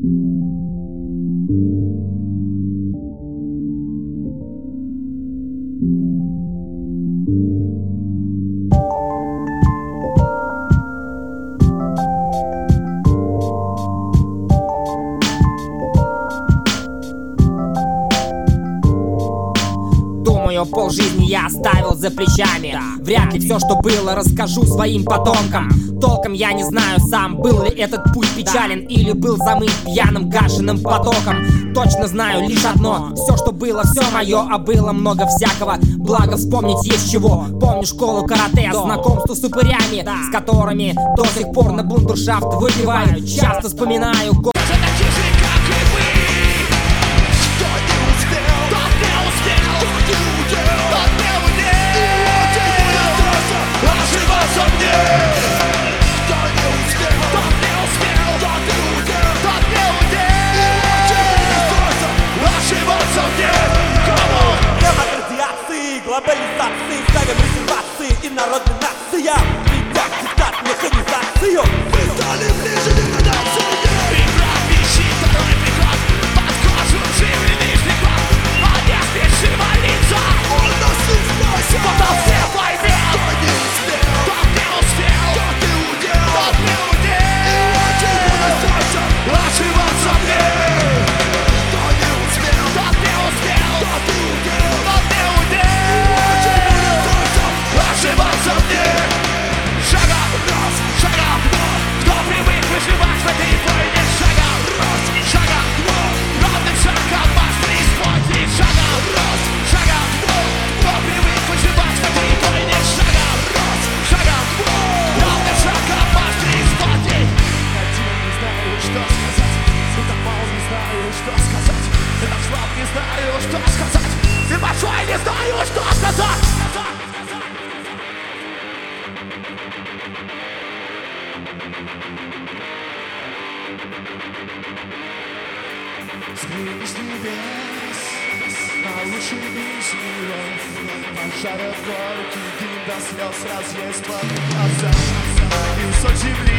Полжизни я оставил за плечами. Вряд ли все, что было, расскажу своим потомкам. Толком я не знаю сам, был ли этот путь печален или был замыт пьяным гашенным потоком. Точно знаю лишь одно: все, что было, все мое, а было много всякого. Благо вспомнить есть чего. Помню школу карате, знакомство с упырями, с которыми до сих пор на бундершафт выпиваю. Часто вспоминаю глобализации, ставим резервации и народной нациям. Ведя цитат механизацию, мы стали ближе деградации. Преград, вещи, второй приход, под кожу живленный приход. А не спеши молиться, он нас не спросит. Кто все поймет, кто не успел, тот не успел, тот не удел, тот не удел. И очень буду остаться, ошибаться мне. Кто не успел, тот не успел, тот не удел, тот не удел. Ошибаться мне. Шагом раз, шагом два. Кто привык выживать в этой войне? Шагом раз, шагом два. Ровным шагом быстрее смотри. Шагом раз, шагом два. Кто привык выживать в этой войне? Шагом раз, шагом два. Ровным шагом быстрее смотри. Один не знаю, что сказать. Утопал, не знаю, что сказать. Так слаб, не знаю, что сказать. Ты большой, не знаю, что сказать. С небес, на лучший из миров, пожарят горки, дым до слез разъест твои глаза. И соль земли,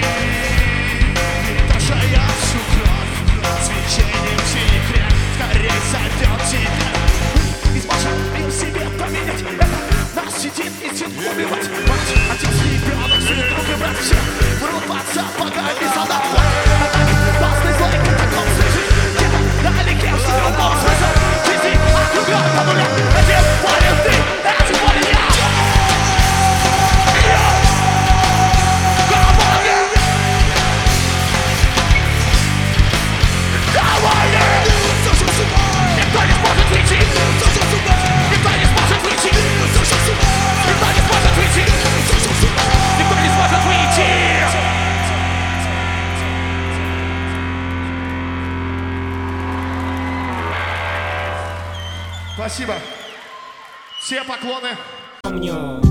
тошая всю кровь, свечением синих рек скорей сойдет тебя. Изможем себе поменять, это нас сидит инстинкт убивать. Мать, отец, ребенок, сын, друг и брат, все врут под сапогами солдат. Опасный злой катакомб слышишь? Далеке в себе упал смысл жизни, а кругом по нулям. Этим болен ты, этим болен я. Никто не сможет выйти. Никто не сможет выйти. Никто не сможет выйти. Никто не сможет выйти. Спасибо. Все поклоны. Помню